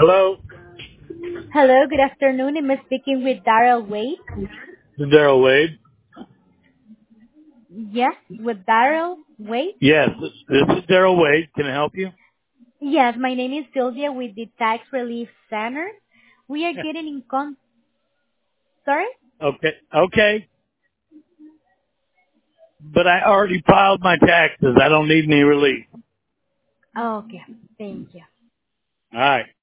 Hello, Hello, good afternoon. I'm speaking with Daryl Wade. this is Daryl Wade. Yes, with Daryl Wade. Yes, this is Daryl Wade. Can I help you? Yes, my name is Sylvia with the Tax Relief Center. We are Yeah. getting in con. Sorry? Okay. But I already filed my taxes. I don't need any relief. Oh, okay. Thank you. All right.